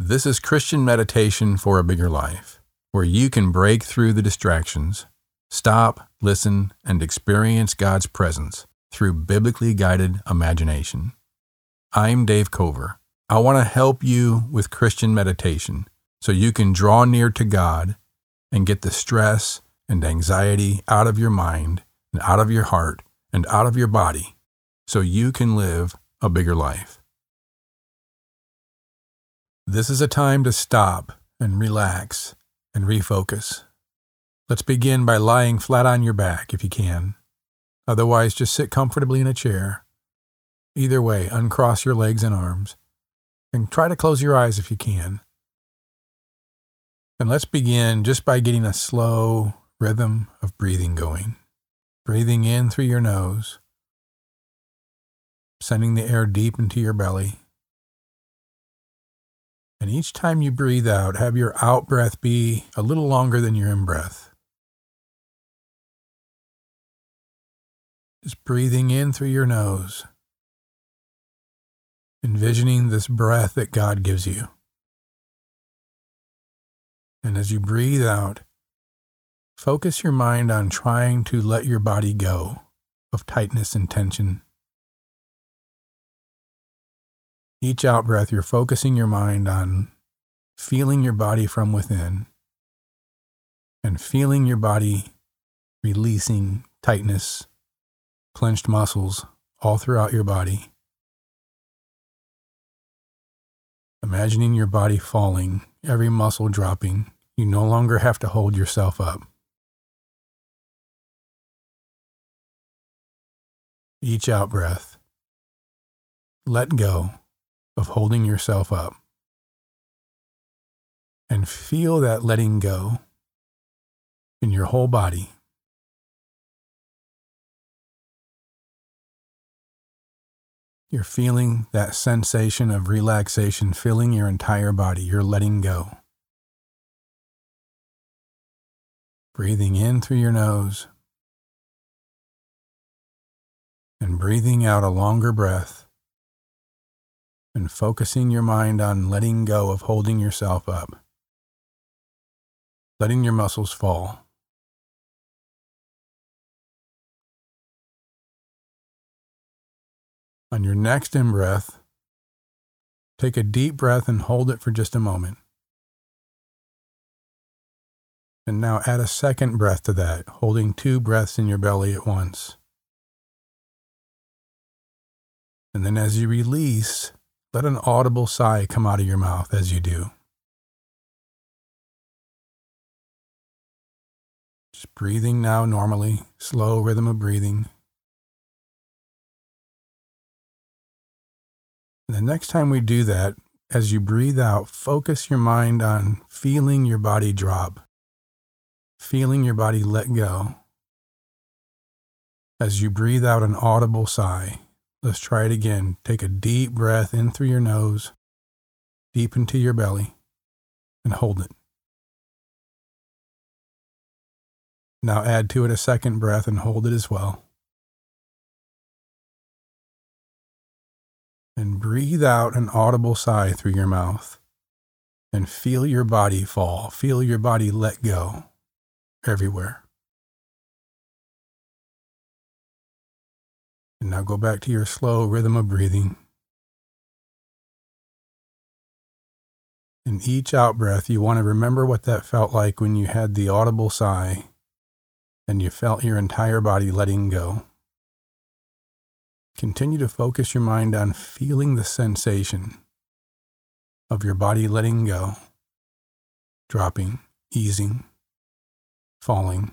This is Christian meditation for a bigger life, where you can break through the distractions, stop, listen, and experience God's presence through biblically guided imagination. I'm Dave Cover. I want to help you with Christian meditation so you can draw near to God and get the stress and anxiety out of your mind and out of your heart and out of your body so you can live a bigger life. This is a time to stop and relax and refocus. Let's begin by lying flat on your back if you can. Otherwise, just sit comfortably in a chair. Either way, uncross your legs and arms, and try to close your eyes if you can. And let's begin just by getting a slow rhythm of breathing going. Breathing in through your nose, sending the air deep into your belly. And each time you breathe out, have your out-breath be a little longer than your in-breath. Just breathing in through your nose, envisioning this breath that God gives you. And as you breathe out, focus your mind on trying to let your body go of tightness and tension. Each out-breath, you're focusing your mind on feeling your body from within and feeling your body releasing tightness, clenched muscles all throughout your body. Imagining your body falling, every muscle dropping. You no longer have to hold yourself up. Each out-breath, let go of holding yourself up. And feel that letting go in your whole body. You're feeling that sensation of relaxation filling your entire body. You're letting go. Breathing in through your nose and breathing out a longer breath. And focusing your mind on letting go of holding yourself up. Letting your muscles fall. On your next in-breath, take a deep breath and hold it for just a moment. And now add a second breath to that, holding 2 breaths in your belly at once. And then as you release, let an audible sigh come out of your mouth as you do. Just breathing now normally, slow rhythm of breathing. And the next time we do that, as you breathe out, focus your mind on feeling your body drop, feeling your body let go. As you breathe out an audible sigh. Let's try it again. Take a deep breath in through your nose, deep into your belly, and hold it. Now add to it a second breath and hold it as well. And breathe out an audible sigh through your mouth. And feel your body fall. Feel your body let go everywhere. And now go back to your slow rhythm of breathing. In each out-breath, you want to remember what that felt like when you had the audible sigh and you felt your entire body letting go. Continue to focus your mind on feeling the sensation of your body letting go, dropping, easing, falling.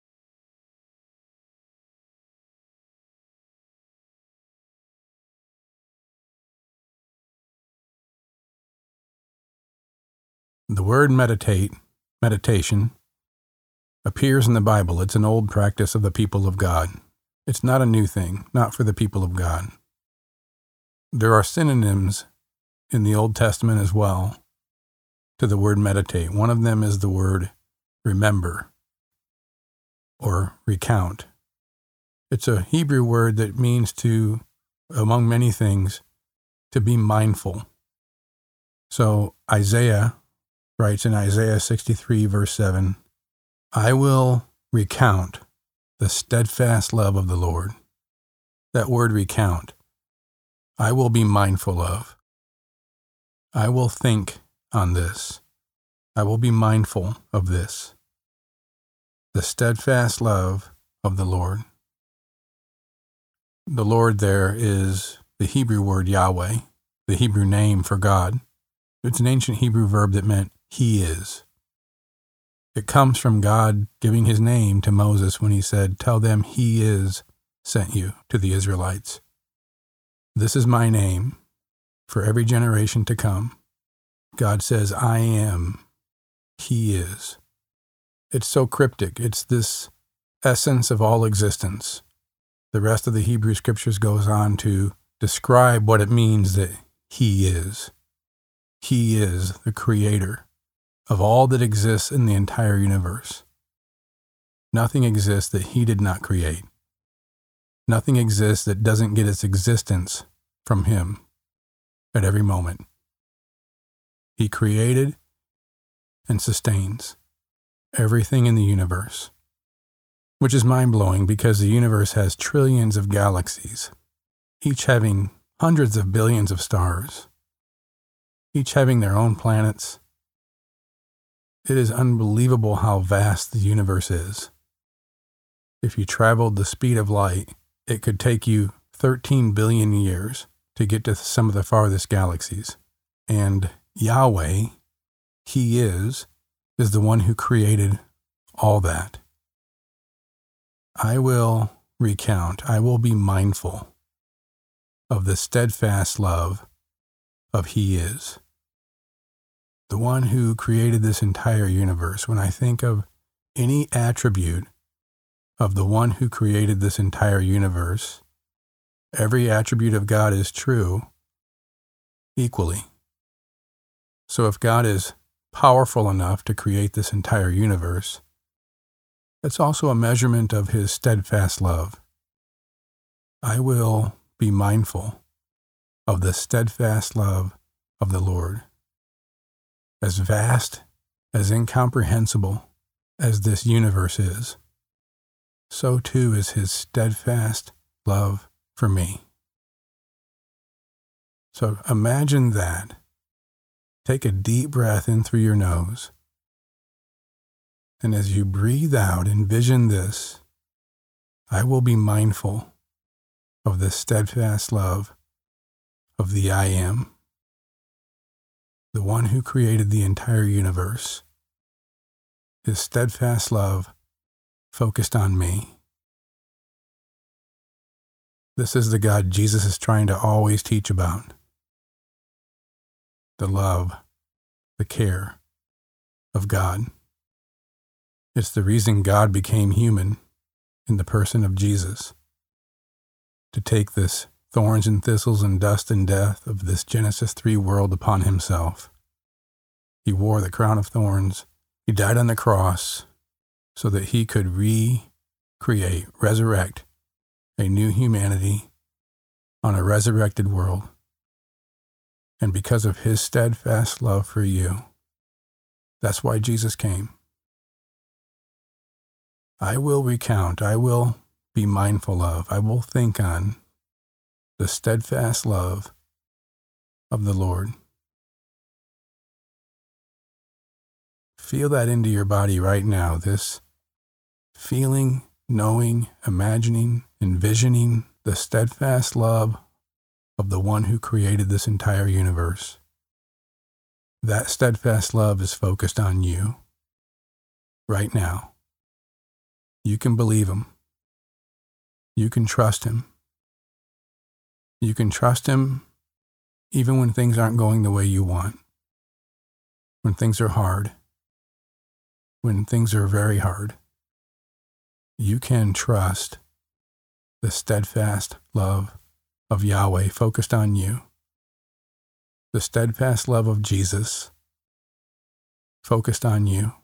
The word meditation, appears in the Bible. It's an old practice of the people of God. It's not a new thing, not for the people of God. There are synonyms in the Old Testament as well to the word meditate. One of them is the word remember or recount. It's a Hebrew word that means to, among many things, to be mindful. So Isaiah writes in Isaiah 63, verse 7, I will recount the steadfast love of the Lord. That word recount, I will be mindful of. I will think on this. I will be mindful of this. The steadfast love of the Lord. The Lord there is the Hebrew word Yahweh, the Hebrew name for God. It's an ancient Hebrew verb that meant He is. It comes from God giving His name to Moses when He said, tell them He is sent you to the Israelites. This is my name for every generation to come. God says, I am, He is. It's so cryptic. It's this essence of all existence. The rest of the Hebrew scriptures goes on to describe what it means that He is. He is the creator of all that exists in the entire universe. Nothing exists that He did not create. Nothing exists that doesn't get its existence from Him at every moment. He created and sustains everything in the universe, which is mind-blowing because the universe has trillions of galaxies, each having hundreds of billions of stars, each having their own planets. It is unbelievable how vast the universe is. If you traveled the speed of light, it could take you 13 billion years to get to some of the farthest galaxies. And Yahweh, He is the one who created all that. I will recount, I will be mindful of the steadfast love of He is. The one who created this entire universe. When I think of any attribute of the one who created this entire universe, every attribute of God is true equally. So if God is powerful enough to create this entire universe, it's also a measurement of His steadfast love. I will be mindful of the steadfast love of the Lord. As vast, as incomprehensible as this universe is, so too is His steadfast love for me. So imagine that. Take a deep breath in through your nose. And as you breathe out, envision this. I will be mindful of the steadfast love of the I Am, the one who created the entire universe. His steadfast love focused on me. This is the God Jesus is trying to always teach about. The love, the care of God. It's the reason God became human in the person of Jesus, to take this thorns and thistles and dust and death of this Genesis 3 world upon Himself. He wore the crown of thorns. He died on the cross so that He could recreate, resurrect a new humanity on a resurrected world. And because of His steadfast love for you, that's why Jesus came. I will recount, I will be mindful of, I will think on the steadfast love of the Lord. Feel that into your body right now, this feeling, knowing, imagining, envisioning the steadfast love of the one who created this entire universe. That steadfast love is focused on you right now. You can believe Him. You can trust Him. You can trust Him even when things aren't going the way you want, when things are hard, when things are very hard. You can trust the steadfast love of Yahweh focused on you, the steadfast love of Jesus focused on you.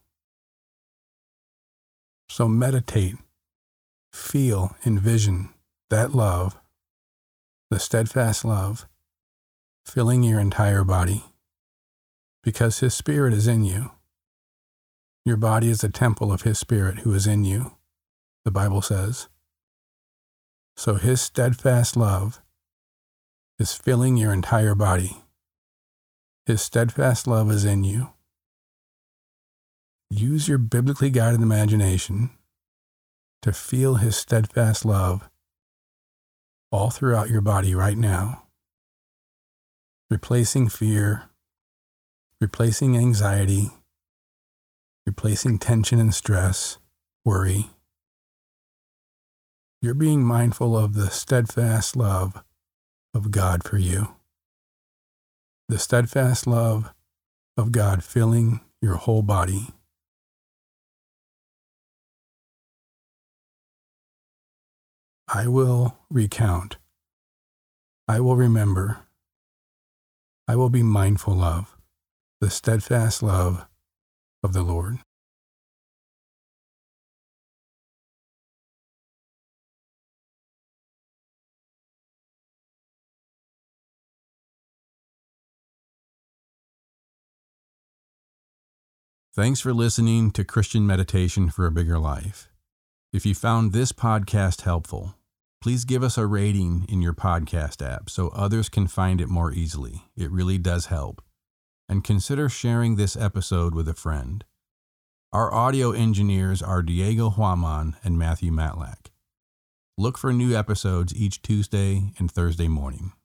So meditate, feel, envision that love, the steadfast love, filling your entire body. because His Spirit is in you. Your body is a temple of His Spirit who is in you, the Bible says. So His steadfast love is filling your entire body. His steadfast love is in you. Use your biblically guided imagination to feel His steadfast love all throughout your body right now, replacing fear, replacing anxiety, replacing tension and stress, worry. You're being mindful of the steadfast love of God for you. The steadfast love of God filling your whole body. I will recount. I will remember. I will be mindful of the steadfast love of the Lord. Thanks for listening to Christian Meditation for a Bigger Life. If you found this podcast helpful, please give us a rating in your podcast app so others can find it more easily. It really does help. And consider sharing this episode with a friend. Our audio engineers are Diego Huaman and Matthew Matlack. Look for new episodes each Tuesday and Thursday morning.